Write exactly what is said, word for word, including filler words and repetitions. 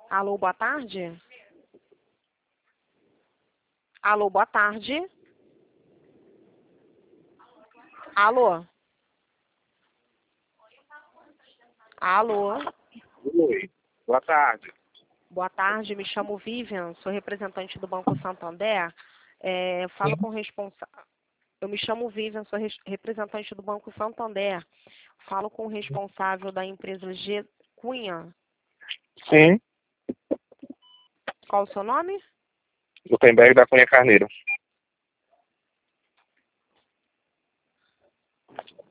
Alô, boa tarde? Alô, boa tarde? Alô? Alô? Oi, boa tarde. Boa tarde, me chamo Vivian, sou representante do Banco Santander. É, falo com o responsável. Eu me chamo Vivian, sou res- representante do Banco Santander. Falo com o responsável da empresa G Cunha. Sim, Qual o seu nome? Gutenberg da Cunha Carneiro.